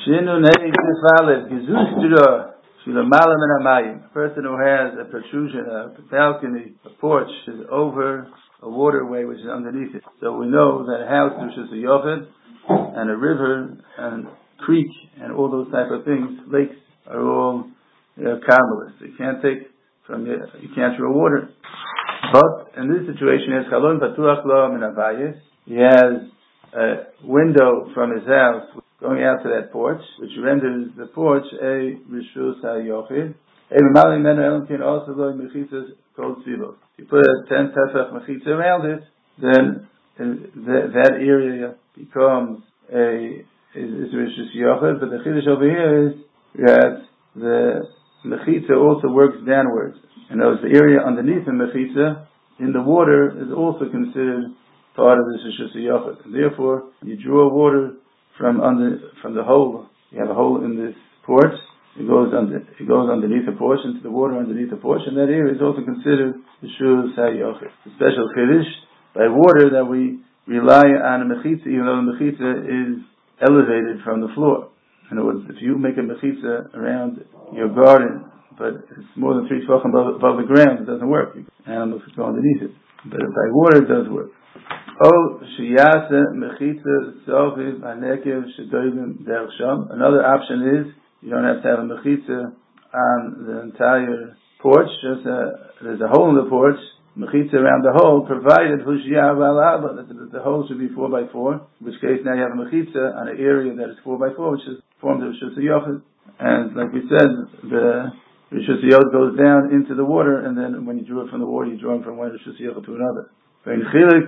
Shinu Nei Tifalev Gizustira Shilamalam and Amayim. A person who has a protrusion, a balcony, a porch is over a waterway which is underneath it. So we know that a house which is a yochid and a river and creek and all those type of things, lakes, are all carmelist. You can't take from you can't draw water. But in this situation, he has chalon patuach lo min habayis. He has a window from his house going out to that porch, which renders the porch a rishus hayochid. A mamali menu elamkin also lo mechitzas kol tzivos. You put a 10 tefach mechitza around it, then that area becomes is rishus yochid. But the chiddush over here is that the mechitza also works downwards. And the area underneath the mechitza in the water is also considered part of this rishus yochid. Therefore, you draw water from the hole. You have a hole in this porch. It goes underneath the porch into the water underneath the porch, and that area is also considered rishus hayochid. The special chiddush by water that we rely on a mechitza, even though the mechitza is elevated from the floor. In other words, if you make a mechitza around your garden, but it's more than 3 tefachim above the ground, it doesn't work. Animals could go underneath it. But by water, it does work. Another option is you don't have to have a mechitza on the entire porch. There's a hole in the porch, mechitza around the hole, provided that the hole should be 4x4. In which case now you have a mechitza on an area that is 4x4, which is formed of rishus yochid. And like we said, the rishus yochid goes down into the water, and then when you draw it from the water, you draw it from one rishus yochid to another. These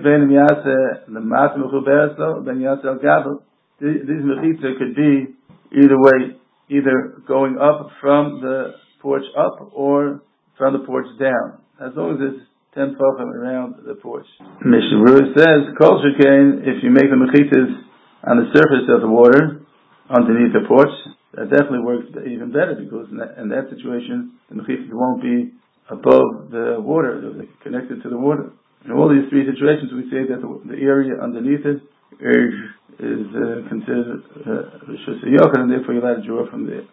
mechitza could be either way, either going up from the porch up or from the porch down, as long as it's 10 tefachim around the porch. Mishnah Berurah says, Kol shekain, if you make the mechitzas on the surface of the water, underneath the porch, that definitely works even better, because in that situation, the mechitzas won't be above the water, they're connected to the water. In all these 3 situations, we say that the area underneath it is considered rishus yochid, and therefore you're allowed to draw from there.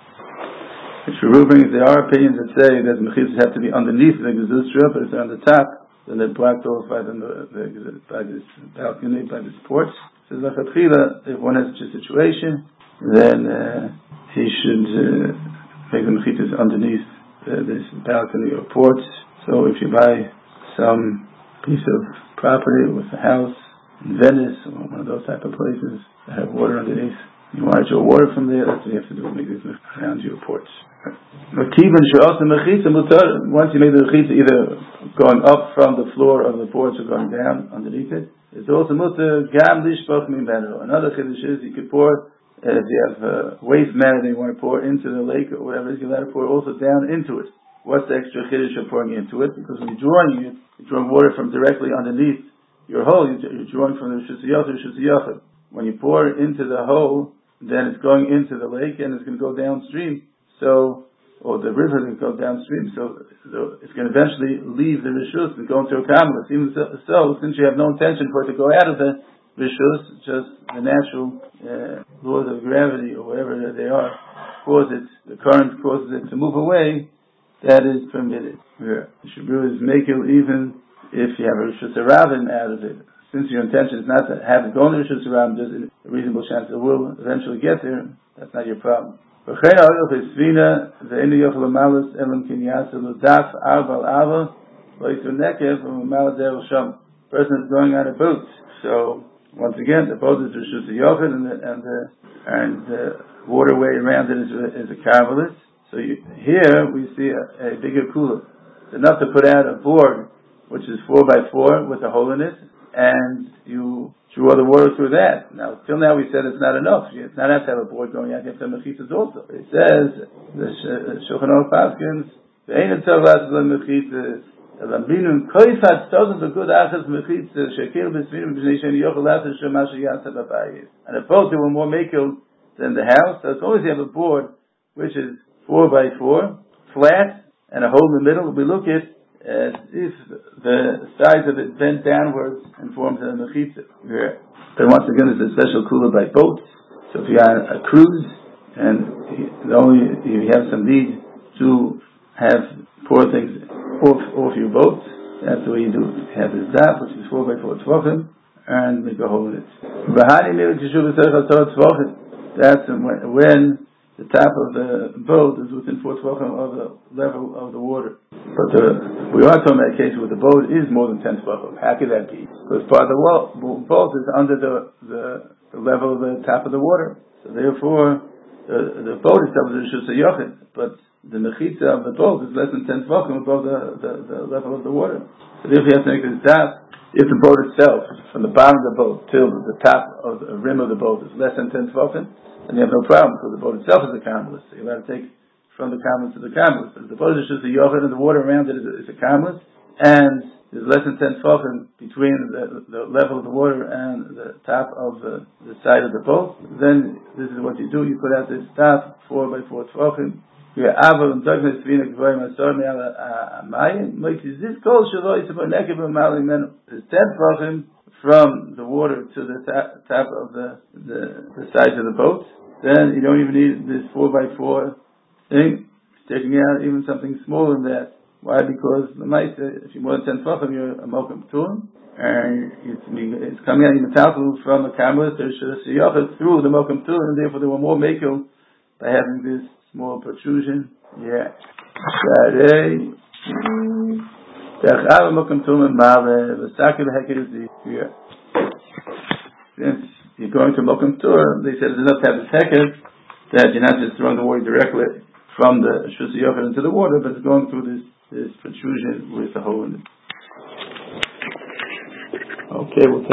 There are opinions that say that the mechitzas have to be underneath the gezustra, but if they're on the top, then they're blocked off by this balcony, by this porch. So if one has such a situation, then he should make the mechitzas underneath this balcony or porch. So if you buy some piece of property with a house in Venice or one of those type of places that have water underneath, you want to draw water from there, that's what you have to do, make this around your porch. Once you make the mechitza either going up from the floor of the porch or going down underneath it, it's also mutter gam lishpach mimenu. Another chiddush is you could pour, if you have waste matter that you want to pour into the lake or whatever it is, you let it pour also down into it. What's the extra chiddush of pouring into it? Because when you're drawing it, you're drawing water from directly underneath your hole. You're drawing from the rishus yochid. When you pour it into the hole, then it's going into the lake and it's going to go downstream. Or the river is going to go downstream. So it's going to eventually leave the rishus and go into a carmelist. Even so, since you have no intention for it to go out of the rishus, just the natural laws of gravity or whatever they are the current causes it to move away. That is permitted. The Shabru is makil even if you have a rishus harabim out of it. Since your intention is not to have it go in the rishus harabim, there's a reasonable chance it will eventually get there. That's not your problem. Person is going on a boat. So once again, the boat is rishus yochid, and the waterway around it is a carmelist. So here we see a bigger cooler. It's enough to put out a board which is 4x4 with a hole in it, and you draw the water through that. Now, till now we said it's not enough. It's not enough to have a board going out. You have to have mechitzas also. It says, the Shulchan Aruch paskins, ve'ein etzov las lemechitzas, elamrinun koifat stozim b'gud achas mechitzas, shekil b'svinum b'shnei sheni yochel latas shema sheyasa b'bayis. And a boat, they were more makil than the house. So as long as you have a board which is 4x4, flat, and a hole in the middle, we look at as if the sides of it bent downwards and forms a mechitza. But once again, there's a special kula by boats. So if you're on a cruise and you have some need to pour things off your boat, that's the way you do it. You have this daf, which is 4 by 4 tvachim, and make a hole in it. That's when the top of the boat is within 4 tvachim of the level of the water. But we are talking about a case where the boat is more than 10 tvachim. How could that be? Because part of the boat is under the level of the top of the water. So therefore, the boat itself is just a yochid, but the mechitza of the boat is less than 10 tvachim above the level of the water. So therefore, you have to make this daf. If the boat itself, from the bottom of the boat till the top of the rim of the boat, is less than 10 tvachim, then you have no problem, because the boat itself is a kamlis. So you're allowed to take from the kamlis to the kamlis. But if the boat is just a yochid and the water around it is a kamlis, and there's less than 10 tvachim between the level of the water and the top of the side of the boat, then this is what you do. You put out this daf 4 by 4 tvachim. This is 10 tvachim from the water to the top of the sides of the boat. Then you don't even need this 4 by 4 thing. It's taking out even something smaller than that. Why? Because the mice, if you're more than 10 tvachim, you're a mokum turim, and it's coming out metaltal from the camera through the mokum turim, and therefore there were more mekel by having this small protrusion. Yeah. Since you're going to Mokum Tur, they said it's enough to have this heker that you're not just throwing the water directly from the Shus Yochid into the water, but it's going through this protrusion with the hole in it. Okay, we'll